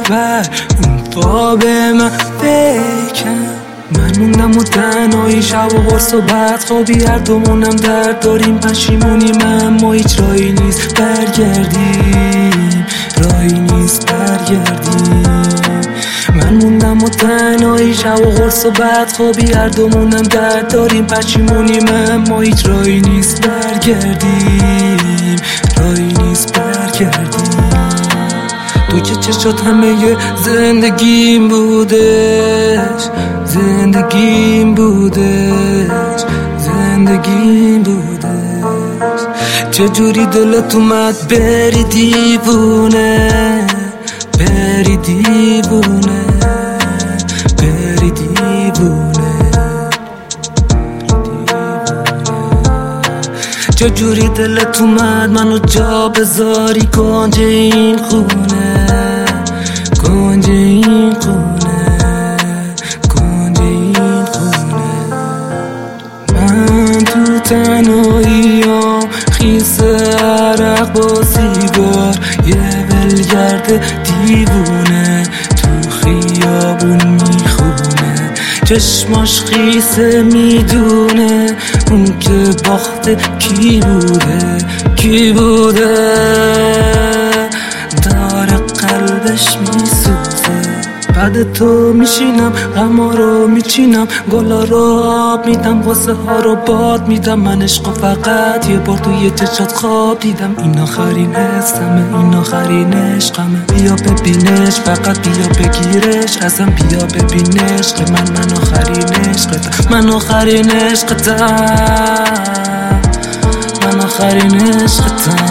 بر اون خواب من بکن. من موندم و تنهایی شب و قرص و بدخوابی، هر دومونم درد داریم، پشیمونیم اما هیچ راهی نیست برگردیم، راهی نیست برگردیم. من موندم و تنهایی شب و قرص و بدخوابی، هر دومونم درد داریم، پشیمونیم اما هیچ راهی نیست برگردیم، راهی نیست برگردیم. تو که چشات همه زندگیم بودش، زندگیم بودش، زندگیم بودش. چجوری دلت اومد بری دیوونه، بری دیوونه، بری دیوونه. چجوری دلت اومد منو جا بذاری کنج این خونه، کنج این خونه، کنج این خونه. من تو تنهاییام خیس عرق با سیگار، یه ولگرد دیوونه تو خیابون میخونه. چشماش خیسه میدونه اون که باخته کی بوده، کی بوده. داره قلبش میسوزه. بعد تو میشینم غما رو میچینم، گلا رو آب میدم، غصه ها رو باد میدم. من عشقو فقط یه بار توی چشات خواب دیدم. این آخرین حسمه، این آخرین عشقمه. بیا ببینش، فقط بیا بگیرش ازم، بیا ببین عشق من آخرین عشقتم، من آخرین عشقتم، من آخرین عشقتم.